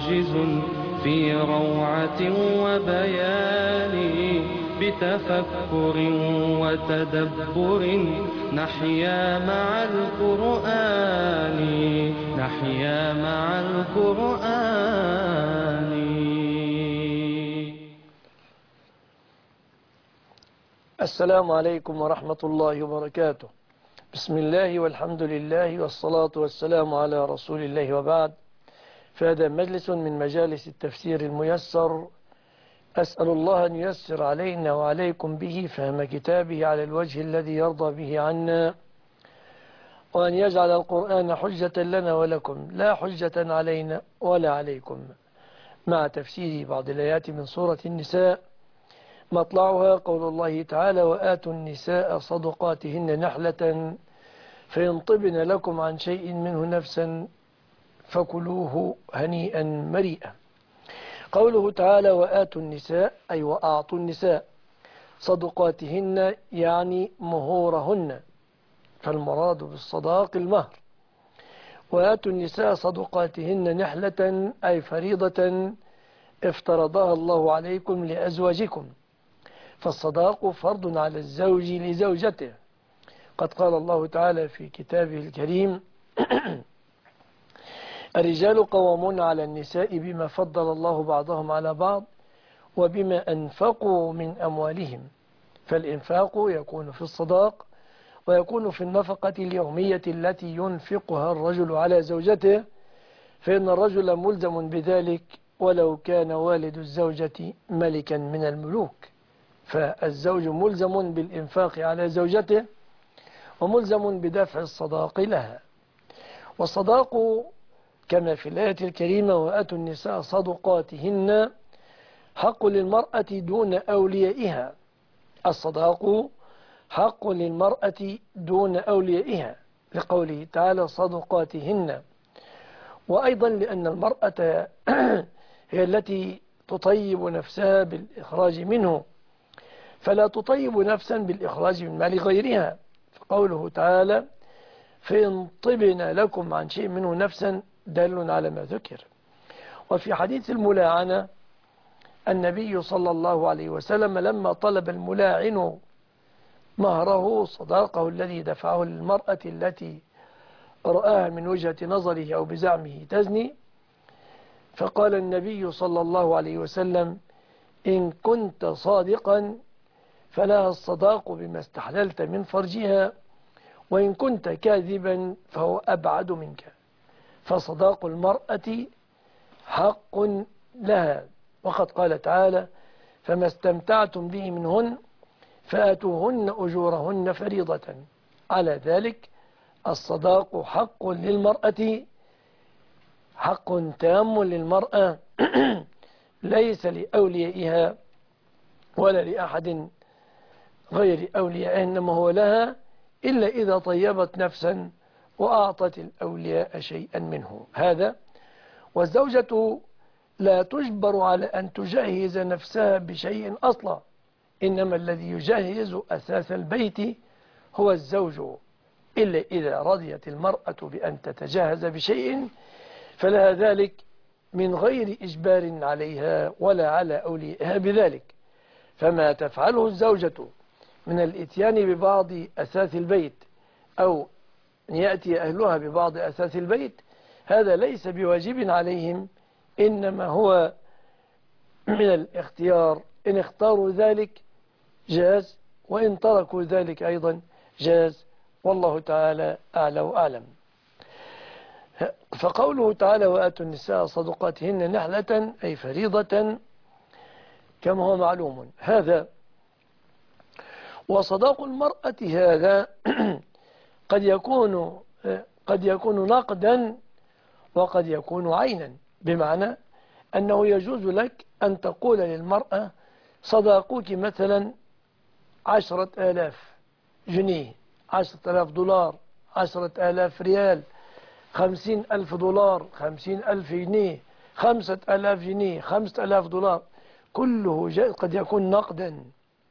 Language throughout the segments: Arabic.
معجز في روعة وبيان، بتفكر وتدبر نحيا مع القرآن، نحيا مع القرآن. السلام عليكم ورحمة الله وبركاته. بسم الله والحمد لله والصلاة والسلام على رسول الله، وبعد. فهذا مجلس من مجالس التفسير الميسر، أسأل الله أن ييسر علينا وعليكم به فهم كتابه على الوجه الذي يرضى به عنا، وأن يجعل القرآن حجة لنا ولكم لا حجة علينا ولا عليكم، مع تفسير بعض الآيات من سورة النساء. مطلعها قول الله تعالى: وآتوا النساء صدقاتهن نحلة فإن طبن لكم عن شيء منه نفسا فكلوه هنيئا مريئا. قوله تعالى: وآتوا النساء، أي وأعطوا النساء صدقاتهن، يعني مهورهن، فالمراد بالصداق المهر. وآتوا النساء صدقاتهن نحلة، أي فريضة افترضها الله عليكم لأزواجكم، فالصداق فرض على الزوج لزوجته. قد قال الله تعالى في كتابه الكريم: الرجال قوامون على النساء بما فضل الله بعضهم على بعض وبما أنفقوا من أموالهم. فالإنفاق يكون في الصداق، ويكون في النفقة اليومية التي ينفقها الرجل على زوجته، فإن الرجل ملزم بذلك ولو كان والد الزوجة ملكا من الملوك. فالزوج ملزم بالإنفاق على زوجته، وملزم بدفع الصداق لها. والصداق كما في الآية الكريمة: وآتوا النساء صدقاتهن، حق للمرأة دون أوليائها. الصداق حق للمرأة دون أوليائها، لقوله تعالى: صدقاتهن. وأيضا لأن المرأة هي التي تطيب نفسها بالإخراج منه، فلا تطيب نفسا بالإخراج من مال غيرها. فقوله تعالى: فإن طبن لكم عن شيء منه نفسا، دال على ما ذكر. وفي حديث الملاعنة، النبي صلى الله عليه وسلم لما طلب الملاعن مهره صداقه الذي دفعه للمرأة التي رآها من وجهة نظره أو بزعمه تزني، فقال النبي صلى الله عليه وسلم: إن كنت صادقا فلها الصداق بما استحللت من فرجها، وإن كنت كاذبا فهو أبعد منك. فصداق المرأة حق لها. وقد قال تعالى: فما استمتعتم به منهن فآتوهن أجورهن فريضة. على ذلك الصداق حق للمرأة، حق تام للمرأة ليس لأوليائها ولا لأحد غير أوليائها، إنما هو لها إلا إذا طيبت نفسا وأعطت الأولياء شيئا منه. هذا. والزوجة لا تجبر على أن تجهز نفسها بشيء أصلا، إنما الذي يجهز أساس البيت هو الزوج، إلا إذا رضيت المرأة بأن تتجهز بشيء فلها ذلك من غير إجبار عليها ولا على أوليائها بذلك. فما تفعله الزوجة من الإتيان ببعض أساس البيت، أو أن يأتي أهلها ببعض أساس البيت، هذا ليس بواجب عليهم، إنما هو من الاختيار. إن اختاروا ذلك جاز، وإن تركوا ذلك أيضا جاز، والله تعالى أعلى وأعلم. فقوله تعالى: وآتوا النساء صدقاتهن نحلة، أي فريضة كما هو معلوم. هذا. وصداق المرأة هذا قد يكون نقدا وقد يكون عينا، بمعنى أنه يجوز لك أن تقول للمرأة: صداقك مثلا 10,000 جنيه، 10,000 دولار، 10,000 ريال، 50,000 دولار، 50,000 جنيه، 5,000 جنيه، 5,000 دولار، كله جائز. قد يكون نقدا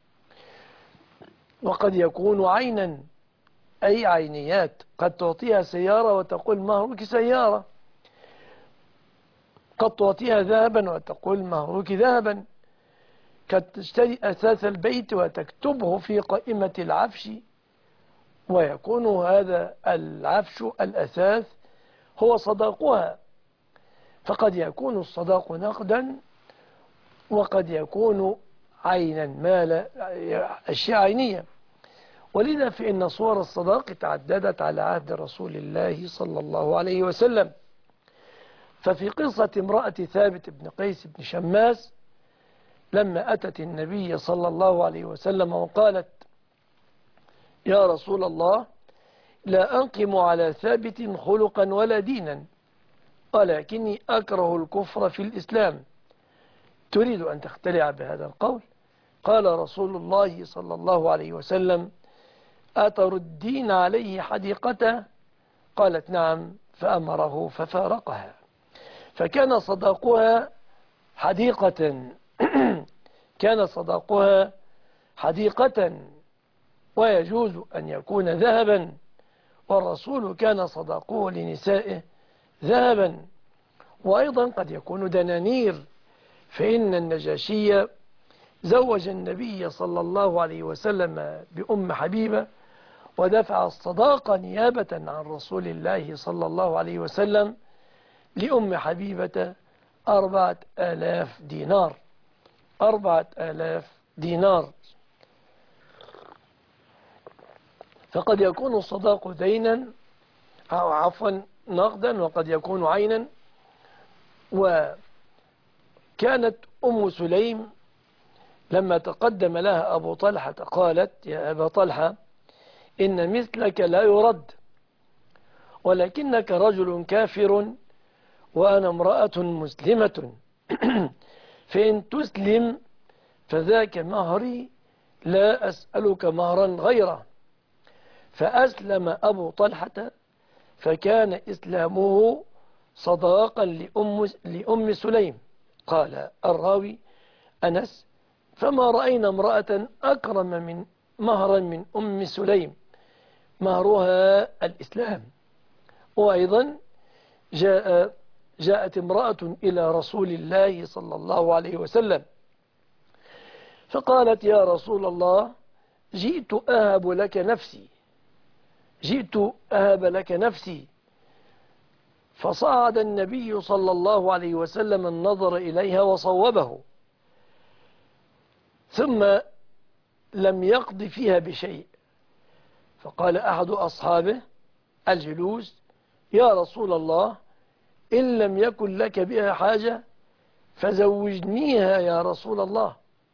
وقد يكون عينا، أي عينيات. قد تعطيها سيارة وتقول: مهرك سيارة. قد تعطيها ذهبا وتقول مهروك ذهبا، قد تشتري أثاث البيت وتكتبه في قائمة العفش، ويكون هذا العفش الأثاث هو صداقها. فقد يكون الصداق نقدا، وقد يكون عينا، مال، أشياء عينية. ولذا فإن صور الصداق تعددت على عهد رسول الله صلى الله عليه وسلم. ففي قصة امرأة ثابت بن قيس بن شماس لما أتت النبي صلى الله عليه وسلم وقالت: يا رسول الله، لا أنقم على ثابت خلقا ولا دينا، ولكني أكره الكفر في الإسلام، تريد أن تختلع بهذا القول؟ قال رسول الله صلى الله عليه وسلم: أتردين عليه حديقته؟ قالت: نعم. فأمره ففارقها. فكان صداقها حديقة كان صداقها حديقة، ويجوز أن يكون ذهبا، والرسول كان صداقه لنسائه ذهبا، وأيضا قد يكون دنانير، فإن النجاشي زوج النبي صلى الله عليه وسلم بأم حبيبة، ودفع الصداقة نيابة عن رسول الله صلى الله عليه وسلم لأم حبيبة 4000 دينار. 4000 دينار. فقد يكون الصداق دينا، أو عفوا نقدا، وقد يكون عينا. وكانت أم سليم لما تقدم لها أبو طلحة قالت: يا أبا طلحة، إن مثلك لا يرد، ولكنك رجل كافر وأنا امرأة مسلمة، فإن تسلم فذاك مهري، لا أسألك مهرا غيره. فأسلم أبو طلحة، فكان إسلامه صداقا لأم سليم. قال الراوي أنس: فما رأينا امرأة أكرم من مهرا من أم سليم، مهرها الإسلام. وأيضا جاءت امرأة إلى رسول الله صلى الله عليه وسلم فقالت: يا رسول الله، جئت أهب لك نفسي. فصعد النبي صلى الله عليه وسلم النظر إليها وصوبه، ثم لم يقض فيها بشيء. فقال أحد أصحابه الجلوس: يا رسول الله، إن لم يكن لك بها حاجة فزوجنيها يا رسول الله.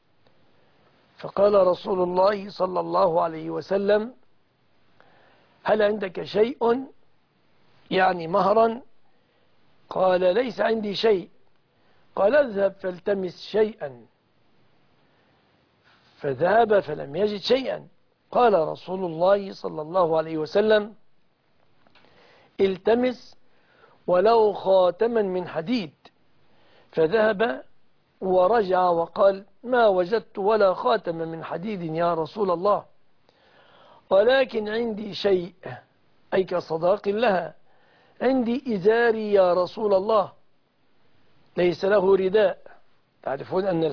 فقال رسول الله صلى الله عليه وسلم: هل عندك شيء، يعني مهرا؟ قال: ليس عندي شيء. قال: اذهب فالتمس شيئا. فذهب فلم يجد شيئا. قال رسول الله صلى الله عليه وسلم: التمس ولو خاتما من حديد. فذهب ورجع وقال: ما وجدت ولا خاتما من حديد يا رسول الله، ولكن عندي شيء، أي كصداق لها، عندي إزاري يا رسول الله، ليس له رداء. تعرفون أن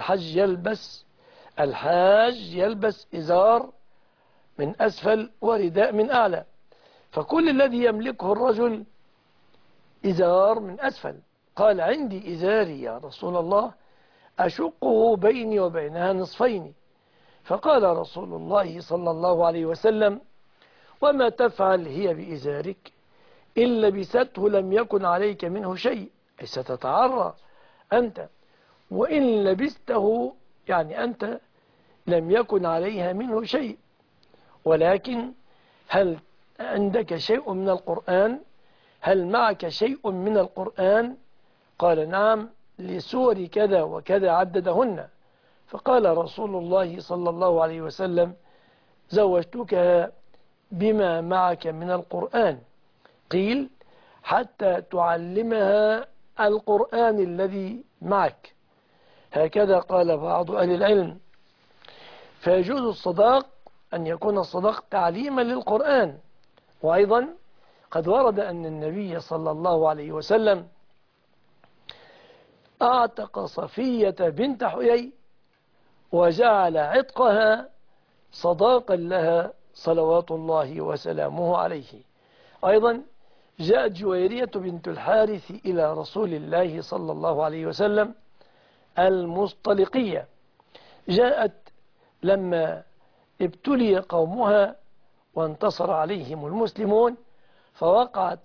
الحاج يلبس إزار من أسفل ورداء من أعلى، فكل الذي يملكه الرجل إزار من أسفل. قال: عندي إزاري يا رسول الله، أشقه بيني وبينها نصفين. فقال رسول الله صلى الله عليه وسلم: وما تفعل هي بإزارك؟ إن لبسته لم يكن عليك منه شيء، أي ستتعرى أنت، وإن لبسته يعني أنت لم يكن عليها منه شيء. ولكن هل عندك شيء من القرآن؟ هل معك شيء من القرآن؟ قال: نعم، لسور كذا وكذا عددهن. فقال رسول الله صلى الله عليه وسلم: زوجتك بما معك من القرآن. قيل: حتى تعلمها القرآن الذي معك. هكذا قال بعض أهل العلم. فيجوز الصداق أن يكون الصداق تعليما للقرآن. وأيضا قد ورد أن النبي صلى الله عليه وسلم أعتق صفية بنت حيي وجعل عتقها صداقا لها صلوات الله وسلامه عليه. أيضا جاءت جويرية بنت الحارث إلى رسول الله صلى الله عليه وسلم المصطلقية، جاءت لما ابتلي قومها وانتصر عليهم المسلمون، فوقعت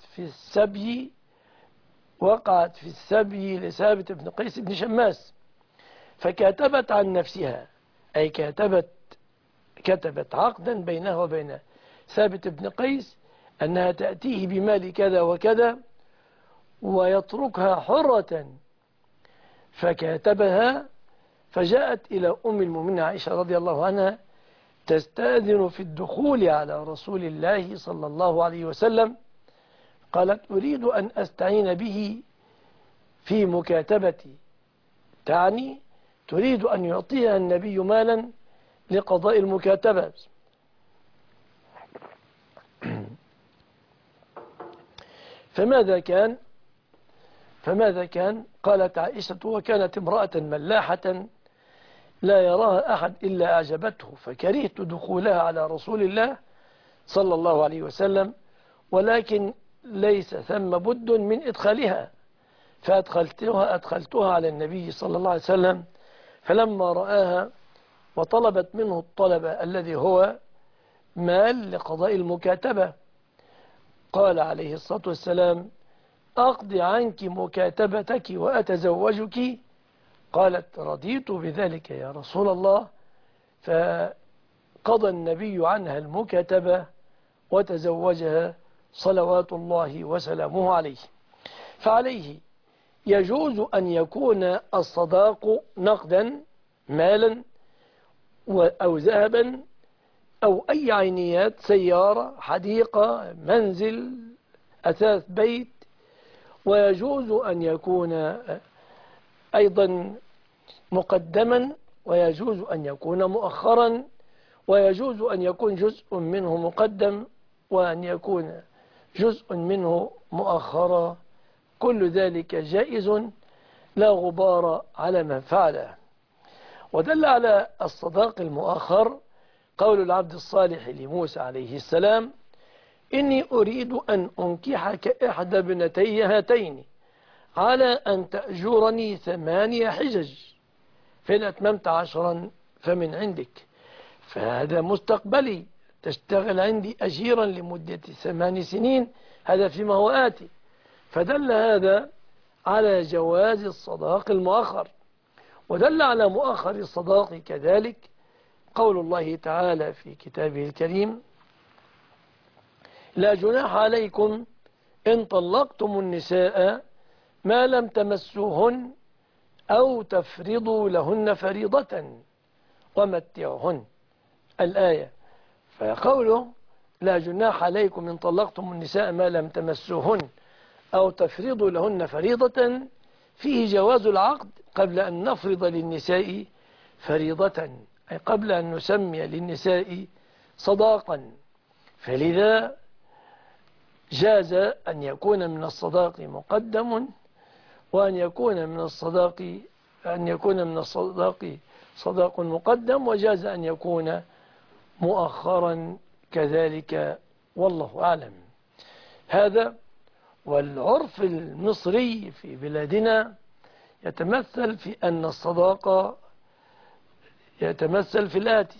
في السبي لثابت بن قيس بن شماس، فكتبت عن نفسها، أي كتبت عقدا بينها وبين ثابت بن قيس أنها تأتيه بمال كذا وكذا ويتركها حرة، فكاتبها. فجاءت إلى أم المؤمنين عائشة رضي الله عنها تستأذن في الدخول على رسول الله صلى الله عليه وسلم، قالت أريد أن أستعين به في مكاتبتي، تعني تريد أن يعطيها النبي مالا لقضاء المكاتبة. فماذا كان؟ قالت عائشة: وكانت امرأة ملاحة لا يراها أحد إلا أعجبته، فكرهت دخولها على رسول الله صلى الله عليه وسلم، ولكن ليس ثم بد من إدخالها، فأدخلتها على النبي صلى الله عليه وسلم. فلما رآها وطلبت منه الطلب الذي هو مال لقضاء المكاتبة، قال عليه الصلاة والسلام: أقضي عنك مكاتبتك وأتزوجك. قالت: رضيت بذلك يا رسول الله. فقضى النبي عنها المكاتبة وتزوجها صلوات الله وسلامه عليه. فعليه يجوز أن يكون الصداق نقدا، مالا أو ذهبا أو أي عينيات، سيارة، حديقة، منزل، أثاث بيت. ويجوز أن يكون أيضا مقدما، ويجوز أن يكون مؤخرا، ويجوز أن يكون جزء منه مقدم وأن يكون جزء منه مؤخرا. كل ذلك جائز لا غبار على من فعله. ودل على الصداق المؤخر قول العبد الصالح لموسى عليه السلام: إني أريد أن أنكحك إحدى ابنتي هاتين على أن تأجرني 8 حجج، فإن أتممت 10 فمن عندك. فهذا مستقبلي، تشتغل عندي أجيرا لمدة 8 سنين، هذا فيما هو آتي. فدل هذا على جواز الصداق المؤخر. ودل على مؤخر الصداق كذلك قول الله تعالى في كتابه الكريم: لا جناح عليكم إن طلقتم النساء ما لم تمسوهن أو تفرضوا لهن فريضة ومتعوهن، الآية. فقوله لا جناح عليكم إن طلقتم النساء ما لم تمسوهن أو تفرضوا لهن فريضة فيه جواز العقد قبل أن نفرض للنساء فريضة، أي قبل أن نسمي للنساء صداقا. فلذا جاز أن يكون من الصداق مقدم، وأن يكون من الصداق صداق مقدم، وجاز أن يكون مؤخرا كذلك، والله أعلم. هذا. والعرف المصري في بلادنا يتمثل في أن الصداقة يتمثل في الآتي: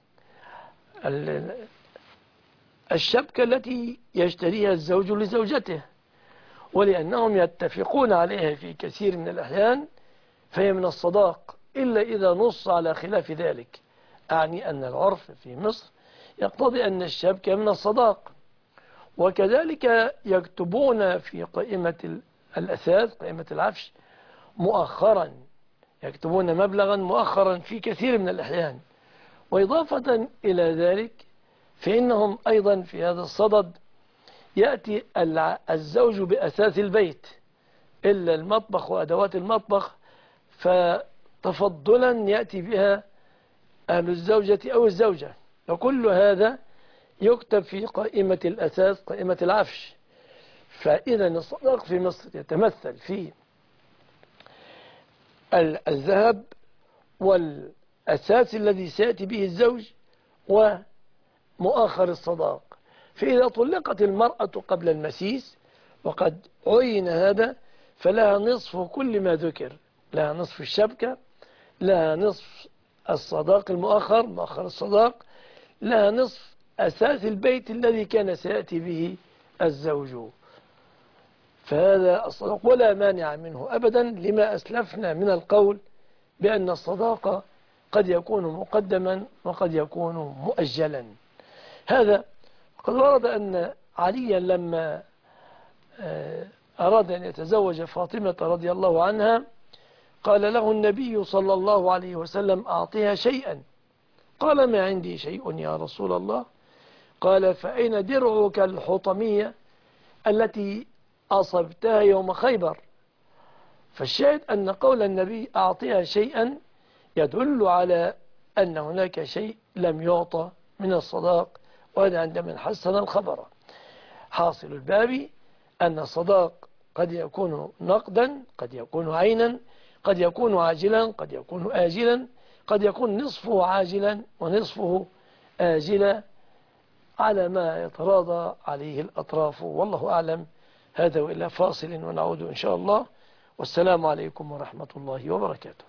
الشبكة التي يشتريها الزوج لزوجته، ولأنهم يتفقون عليها في كثير من الأحيان فهي من الصداق، إلا إذا نص على خلاف ذلك. أعني أن العرف في مصر يقتضي أن الشبكة من الصداق. وكذلك يكتبون في قائمة الأثاث، قائمة العفش، مؤخرا، يكتبون مبلغا مؤخرا في كثير من الأحيان. وإضافة إلى ذلك فإنهم أيضا في هذا الصدد يأتي الزوج بأثاث البيت إلا المطبخ وأدوات المطبخ، فتفضلا يأتي بها أهل الزوجة أو الزوجة، وكل هذا يكتب في قائمة الأثاث، قائمة العفش. فإذا الصداق في مصر يتمثل في الذهب والأساس الذي سيأتي به الزوج ومؤخر الصداق. فإذا طلقت المرأة قبل المسيس وقد عين هذا فلها نصف كل ما ذكر، لها نصف الشبكة، لها نصف الصداق المؤخر، مؤخر الصداق، لها نصف أساس البيت الذي كان سيأتي به الزوج. فهذا الصداق ولا مانع منه أبدا لما أسلفنا من القول بأن الصداق قد يكون مقدما وقد يكون مؤجلا. هذا قد ورد أن عليا لما أراد أن يتزوج فاطمة رضي الله عنها قال له النبي صلى الله عليه وسلم أعطيها شيئا. قال ما عندي شيء يا رسول الله. قال فأين درعك الحطمية التي أصبتها يوم خيبر؟ فالشاهد أن قول النبي أعطيها شيئا يدل على أن هناك شيء لم يعطى من الصداق، وهذا عند من حسن الخبر. حاصل الباب أن الصداق قد يكون نقدا، قد يكون عينا، قد يكون عاجلا، قد يكون آجلا، قد يكون نصفه عاجلا ونصفه آجلا على ما يتراضى عليه الأطراف، والله أعلم. هذا وإلا فاصل ونعود إن شاء الله، والسلام عليكم ورحمة الله وبركاته.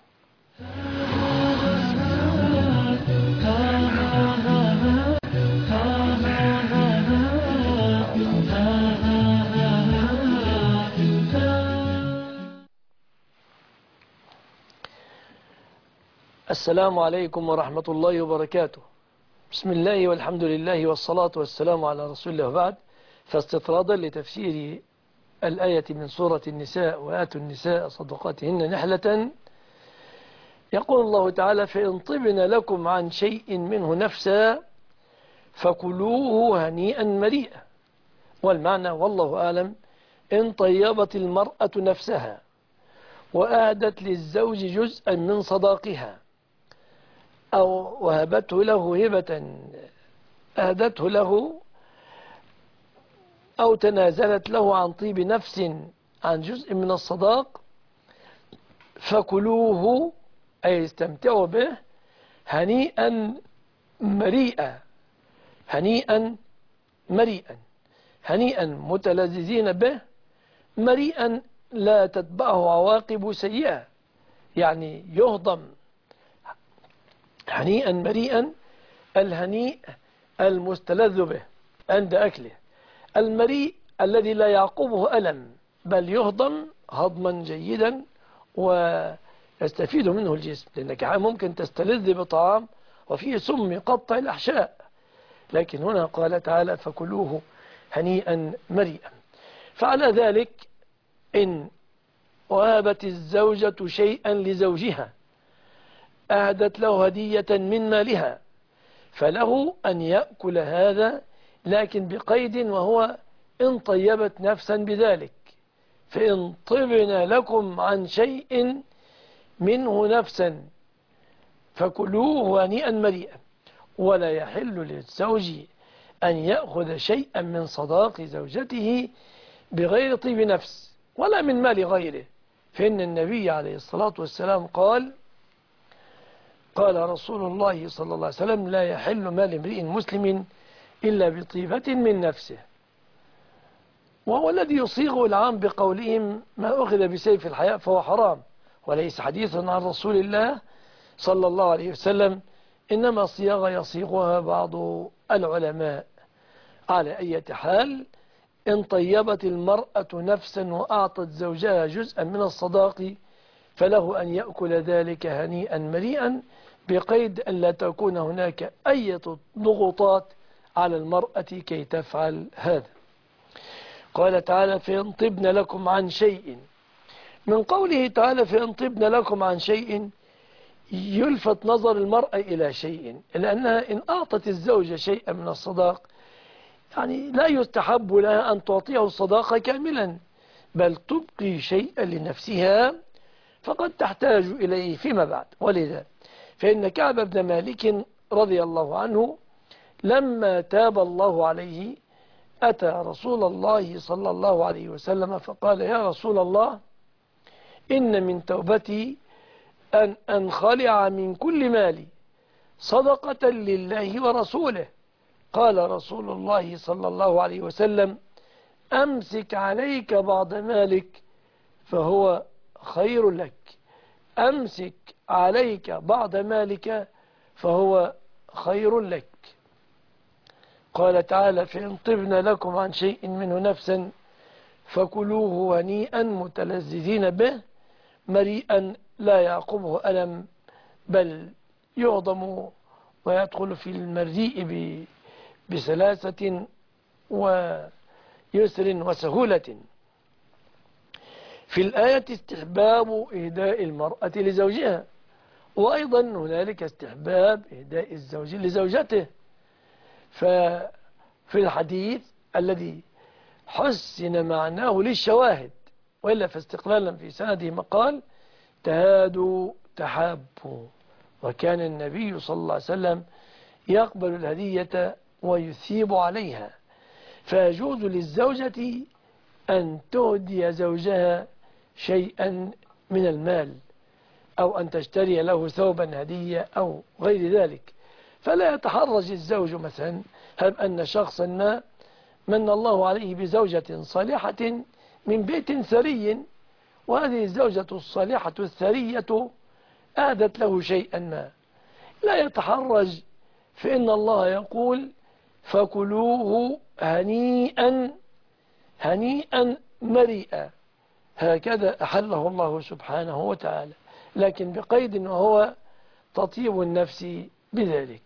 السلام عليكم ورحمة الله وبركاته. بسم الله والحمد لله والصلاة والسلام على رسول الله، وبعد. فاستطرادا لتفسير الآية من سورة النساء وآتوا النساء صدقاتهن نحلة، يقول الله تعالى فإن طبن لكم عن شيء منه نفسا فكلوه هنيئا مريئا. والمعنى والله أعلم إن طيبت المرأة نفسها وأهدت للزوج جزءا من صداقها أو وهبته له هبة أهدته له أو تنازلت له عن طيب نفس عن جزء من الصداق فكلوه أي استمتعوا به هنيئا مريئا. هنيئا مريئا، هنيئا متلذذين به، مريئا لا تتبعه عواقب سيئة، يعني يهضم. هنيئا مريئا، الهنيء المستلذ به عند أكله، المريء الذي لا يعقبه ألم بل يهضم هضما جيدا ويستفيد منه الجسم، لأنك ممكن تستلذ بطعام وفيه سم يقطع الأحشاء، لكن هنا قال تعالى فكلوه هنيئا مريئا. فعلى ذلك إن وهبت الزوجة شيئا لزوجها أهدت له هدية من مالها فله أن يأكل هذا، لكن بقيد وهو إن طيبت نفسا بذلك. فإن طبن لكم عن شيء منه نفسا فكلوه هنيئا مريئا. ولا يحل للزوج أن يأخذ شيئا من صداق زوجته بغير طيب نفس ولا من مال غيره، فإن النبي عليه الصلاة والسلام قال رسول الله صلى الله عليه وسلم لا يحل مال امرئ مسلم إلا بطيبة من نفسه. وهو الذي يصيغ العام بقولهم ما أخذ بسيف الحياء فهو حرام، وليس حديثا عن رسول الله صلى الله عليه وسلم، إنما صياغة يصيغها بعض العلماء. على أي حال إن طيبت المرأة نفسا وأعطت زوجها جزءا من الصداق فله أن يأكل ذلك هنيئا مريئا، بقيد أن لا تكون هناك أي ضغوطات على المرأة كي تفعل هذا. قال تعالى فإن طبن لكم عن شيء. من قوله تعالى فإن طبن لكم عن شيء يلفت نظر المرأة إلى شيء، لأنها إن أعطت الزوجة شيئا من الصداق يعني لا يستحب لها أن تعطيه الصداقة كاملا، بل تبقي شيئا لنفسها فقد تحتاج إليه فيما بعد. ولذا فإن كعب بن مالك رضي الله عنه لما تاب الله عليه أتى رسول الله صلى الله عليه وسلم فقال يا رسول الله إن من توبتي أن أنخلع من كل مالي صدقة لله ورسوله. قال رسول الله صلى الله عليه وسلم: أمسك عليك بعض مالك فهو خير لك. أمسك عليك بعض مالك فهو خير لك. قال تعالى: فإن طبن لكم عن شيء منه نفسا فكلوه هنيئا متلذذين به مريئا لا يعقبه ألم بل يهضم ويدخل في المريء بسلاسة ويسر وسهولة. في الآية استحباب إهداء المرأة لزوجها، وأيضا هنالك استحباب إهداء الزوج لزوجته. ففي الحديث الذي حسن معناه للشواهد وإلا فاستقلالا في سنده مقال: تهادوا تحابوا. وكان النبي صلى الله عليه وسلم يقبل الهدية ويثيب عليها، فيجوز للزوجة أن تهدي زوجها شيئا من المال أو أن تشتري له ثوبا هدية أو غير ذلك. فلا يتحرج الزوج مثلا هب أن شخصا ما من الله عليه بزوجة صالحة من بيت ثري، وهذه الزوجة الصالحة الثرية أهدت له شيئا ما، لا يتحرج، فإن الله يقول: فكلوه هنيئا هنيئا مريئا. هكذا أحله الله سبحانه وتعالى، لكن بقيد وهو تطيب النفس بذلك.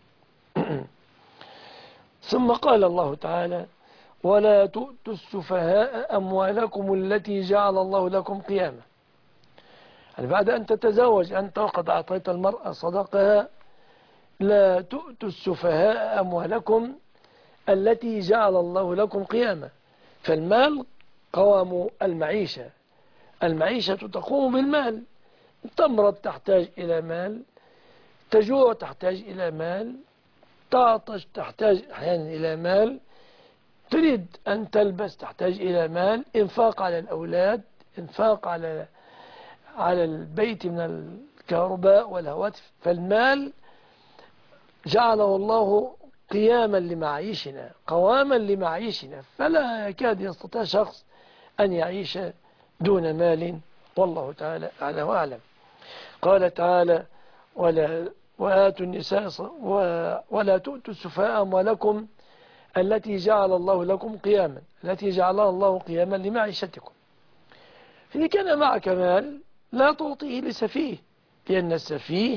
ثم قال الله تعالى: ولا تؤتوا السفهاء أموالكم التي جعل الله لكم قياما. يعني بعد أن تتزوج أنت وقد أعطيت المرأة صدقها، لا تؤتوا السفهاء أموالكم التي جعل الله لكم قياما. فالمال قوام المعيشة، المعيشة تقوم بالمال. تمرض تحتاج إلى مال، تجوع تحتاج إلى مال، تعطش تحتاج أحيانا إلى مال، تريد أن تلبس تحتاج إلى مال، إنفاق على الأولاد، إنفاق على البيت من الكهرباء والهواتف. فالمال جعله الله قياما لمعيشنا، قواما لمعيشنا، فلا يكاد يستطيع شخص أن يعيش دون مال، والله تعالى أعلى وأعلم. قال تعالى: وآتوا النساء ولا تؤتوا السفهاء أموالكم التي جعل الله لكم قياما، التي جعلها الله قياما لمعيشتكم. فإذا كان معك مال لا تعطيه لسفيه، لأن السفيه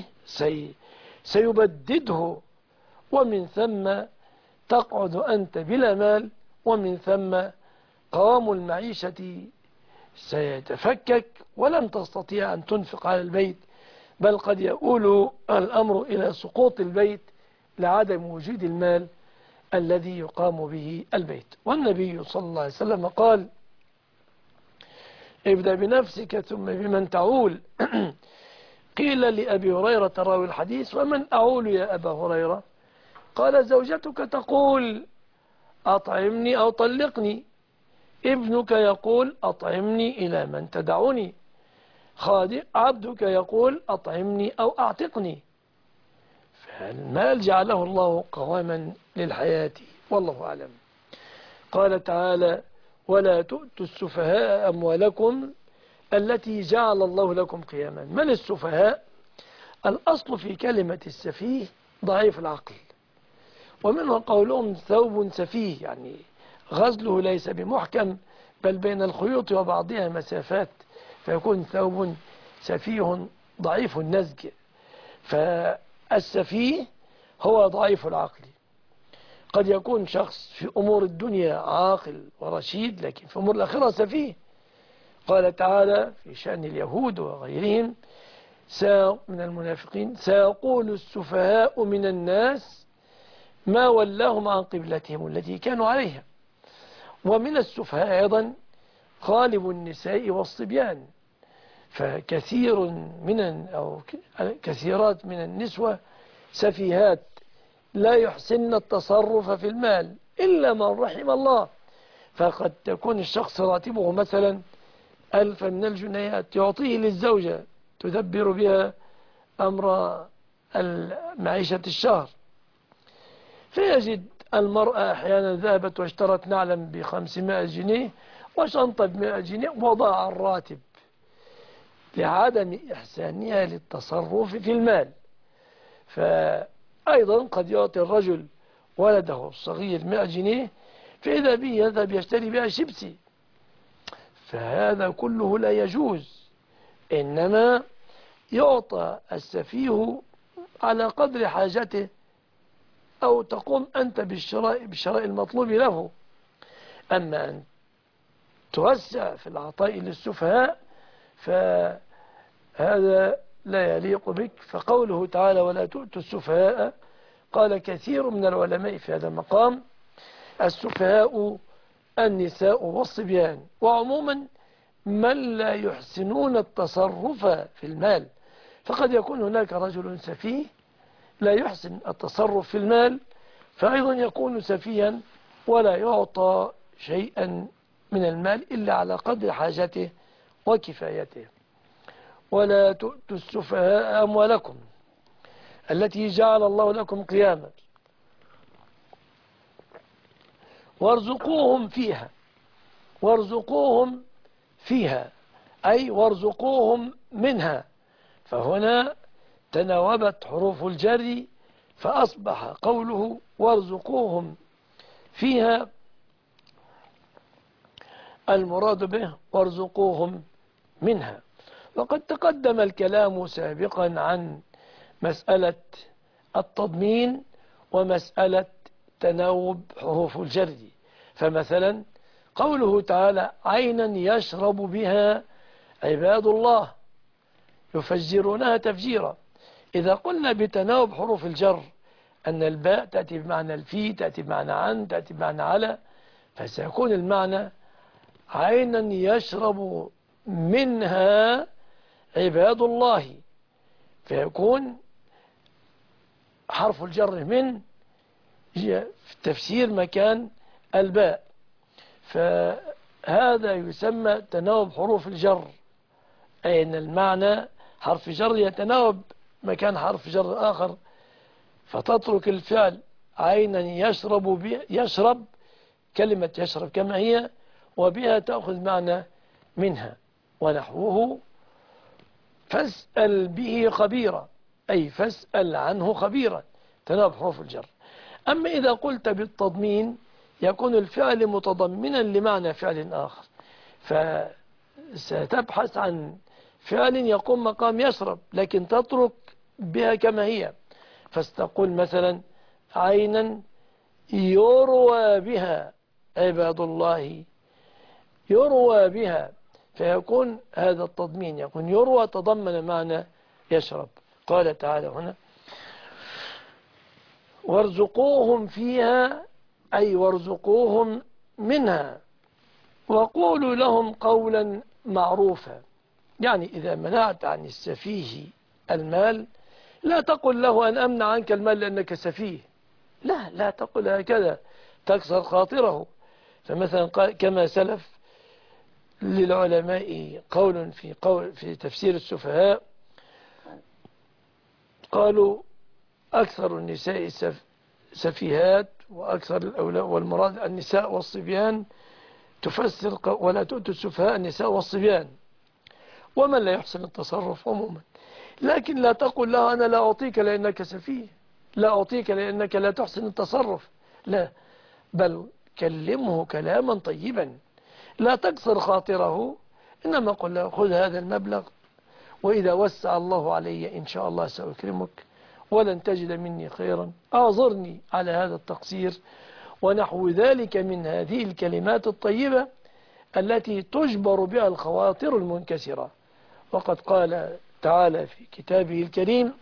سيبدده، ومن ثم تقعد أنت بلا مال، ومن ثم قوام المعيشة سيتفكك ولن تستطيع أن تنفق على البيت، بل قد يؤول الأمر إلى سقوط البيت لعدم وجود المال الذي يقام به البيت. والنبي صلى الله عليه وسلم قال: ابدأ بنفسك ثم بمن تعول. قيل لأبي هريرة راوي الحديث: ومن أعول يا أبا هريرة؟ قال: زوجتك تقول: أطعمني أو طلقني. ابنك يقول: أطعمني إلى من تدعني. عبدك يقول: أطعمني أو أعتقني. فالمال جعله الله قواما للحياة، والله أعلم. قال تعالى: ولا تؤتوا السفهاء أموالكم التي جعل الله لكم قياما. من السفهاء؟ الأصل في كلمة السفيه ضعيف العقل، ومنه قولهم ثوب سفيه، يعني غزله ليس بمحكم بل بين الخيوط وبعضها مسافات، فيكون ثوب سفيه ضعيف النسج. فالسفيه هو ضعيف العقل. قد يكون شخص في أمور الدنيا عاقل ورشيد، لكن في أمور الآخرة سفيه. قال تعالى في شأن اليهود وغيرهم من المنافقين: سيقول السفهاء من الناس ما ولاهم عن قبلتهم التي كانوا عليها. ومن السفهاء أيضا غالب النساء والصبيان، فكثير أو كثيرات من النسوة سفيهات لا يحسن التصرف في المال إلا من رحم الله. فقد تكون الشخص راتبه مثلا 1000 من الجنيهات، يعطيه للزوجة تدبر بها أمر معيشة الشهر. فيجد المرأة أحيانا ذهبت واشترت نعلا ب500 جنيه وشنطة ب100 جنيه وضاع الراتب لعدم إحسانها للتصرف في المال. فأيضا قد يعطي الرجل ولده الصغير 100 جنيه فإذا به يذهب يشتري بها شيبسي، فهذا كله لا يجوز. إنما يعطى السفيه على قدر حاجته، أو تقوم أنت بالشراء المطلوب له. أما أن توسع في العطاء للسفهاء فهذا لا يليق بك. فقوله تعالى ولا تؤتوا السفهاء، قال كثير من العلماء في هذا المقام السفهاء النساء والصبيان، وعموما من لا يحسنون التصرف في المال. فقد يكون هناك رجل سفيه لا يحسن التصرف في المال، فأيضا يكون سفيا ولا يعطى شيئا من المال إلا على قدر حاجته وكفايته. ولا تؤتوا السفهاء أموالكم التي جعل الله لكم قياما وارزقوهم فيها. وارزقوهم فيها أي وارزقوهم منها، فهنا تناوبت حروف الجر فأصبح قوله وارزقوهم فيها المراد به وارزقوهم منها. وقد تقدم الكلام سابقا عن مسألة التضمين ومسألة تناوب حروف الجر. فمثلا قوله تعالى عينا يشرب بها عباد الله يفجرونها تفجيرا. إذا قلنا بتناوب حروف الجر أن الباء تأتي بمعنى الفي، تأتي بمعنى عن، تأتي بمعنى على، فسيكون المعنى عينا يشرب منها عباد الله، فيكون حرف الجر من في التفسير مكان الباء، فهذا يسمى تناوب حروف الجر، أي أن المعنى حرف جر يتناوب مكان حرف جر آخر، فتترك الفعل عينا يشرب كلمة يشرب كما هي وبها تأخذ معنى منها. ونحوه فاسأل به خبيرا أي فاسأل عنه خبيرا، تناوب حروف الجر. أما إذا قلت بالتضمين يكون الفعل متضمنا لمعنى فعل آخر، فستبحث عن فعل يقوم مقام يشرب لكن تترك بها كما هي، فاستقول مثلا عينا يروى بها عباد الله يروى بها، فيكون هذا التضمين يكون يروى تضمن معنى يشرب. قال تعالى هنا وارزقوهم فيها أي وارزقوهم منها وقولوا لهم قولا معروفا. يعني إذا منعت عن السفيه المال لا تقل له أن أمنع عنك المال لأنك سفيه، لا تقل هكذا تكسر خاطره. فمثلا كما سلف للعلماء قول في تفسير السفهاء، قالوا أكثر النساء سفيهات وأكثر الأولاد، والمراد النساء والصبيان، تفسر ولا تؤتوا السفهاء النساء والصبيان ومن لا يحسن التصرف عموما. لكن لا تقل له أنا لا أعطيك لأنك سفيه، لا أعطيك لأنك لا تحسن التصرف، لا، بل كلمه كلاما طيبا لا تكسر خاطره، إنما قل له خذ هذا المبلغ وإذا وسع الله علي إن شاء الله سأكرمك ولن تجد مني خيرا، أعذرني على هذا التقصير، ونحو ذلك من هذه الكلمات الطيبة التي تجبر بها الخواطر المنكسرة. وقد قال تعالى في كتابه الكريم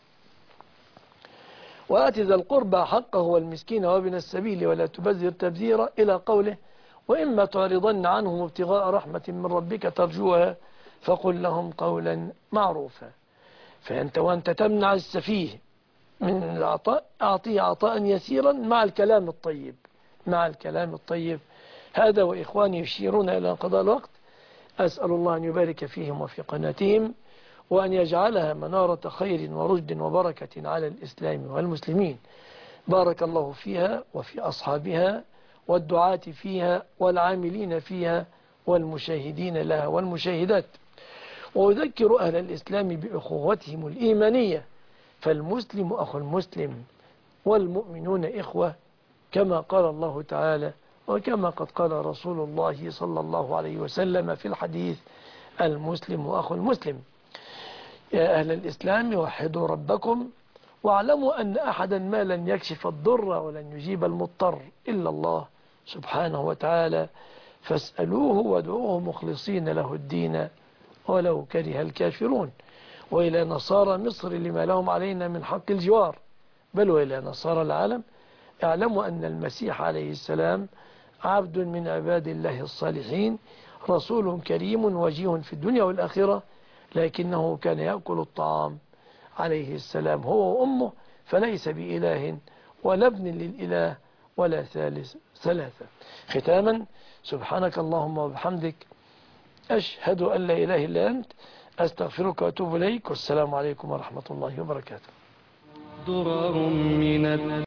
وآت ذا القربى حقه والمسكين وابن السبيل ولا تبذر تبذيرا إلى قوله وإما تعرضن عنهم ابتغاء رحمة من ربك ترجوها فقل لهم قولا معروفا. فأنت وأنت تمنع السفيه من العطاء أعطيه عطاء يسيرا مع الكلام الطيب، مع الكلام الطيب. هذا وإخواني يشيرون إلى قضاء الوقت، أسأل الله أن يبارك فيهم وفي قناتهم وأن يجعلها منارة خير ورشد وبركة على الإسلام والمسلمين. بارك الله فيها وفي أصحابها والدعاة فيها والعاملين فيها والمشاهدين لها والمشاهدات. وأذكر أهل الإسلام بأخوتهم الإيمانية، فالمسلم أخو المسلم والمؤمنون إخوة، كما قال الله تعالى وكما قد قال رسول الله صلى الله عليه وسلم في الحديث: المسلم أخو المسلم. يا أهل الإسلام وحدوا ربكم واعلموا أن أحدا ما لن يكشف الضر ولن يجيب المضطر إلا الله سبحانه وتعالى، فاسألوه وادعوه مخلصين له الدين ولو كره الكافرون. وإلى نصارى مصر لما لهم علينا من حق الجوار، بل وإلى نصارى العالم: اعلموا أن المسيح عليه السلام عبد من عباد الله الصالحين، رسول كريم وجيه في الدنيا والآخرة، لكنه كان يأكل الطعام عليه السلام هو وأمه، فليس بإله ولا ابن للإله ولا ثالث ثلاثة. ختاما، سبحانك اللهم وبحمدك، أشهد أن لا إله إلا أنت، أستغفرك وأتوب إليك، والسلام عليكم ورحمة الله وبركاته. درر من